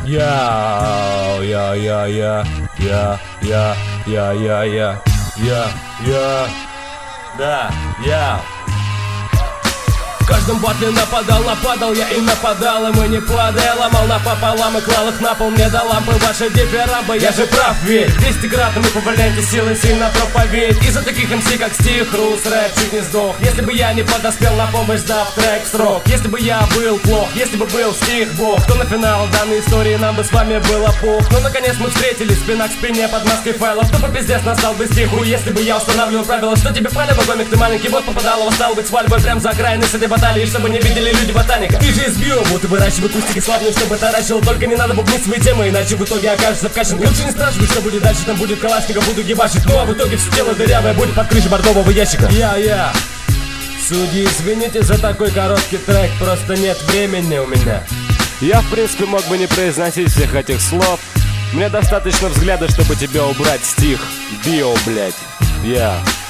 В каждом батле нападал я и нападал, и мы не падали. Ломал напополам и клал их на пол, мне до лампы ваши дифирамбы. Я же прав, ведь 200-кратно вы поваляете силы сильно проповедь. Из-за таких МС, как Стих, Рус, рэп чуть не сдох. Если бы я не подоспел на помощь, дав трек в срок. Если бы я был плох, если бы был Стих Бог, то на финал данной истории нам бы с вами было пух. Но наконец мы встретились спина к спине под маской файлов. То по пиздец настал бы Стиху, если бы я устанавливал правила. Что тебе пали, богомик, ты маленький бот, попадалово стал быть свадьбой прям за окраиной с этой баталии, чтобы не видели люди ботаника. Ты же из биому, ты выращивай кустики славные, чтобы таращил. Только не надо бубнить свои темы, иначе в итоге окажется в кашинге. Лучше не спрашивай, что будет дальше, там будет калашников, буду ебашить. Ну а в итоге все тело дырявое будет под крышей бордового ящика. Я судьи, извините за такой короткий трек, просто нет времени у меня. Я в принципе мог бы не произносить всех этих слов. Мне достаточно взгляда, чтобы тебя убрать, Стих. Био, блять.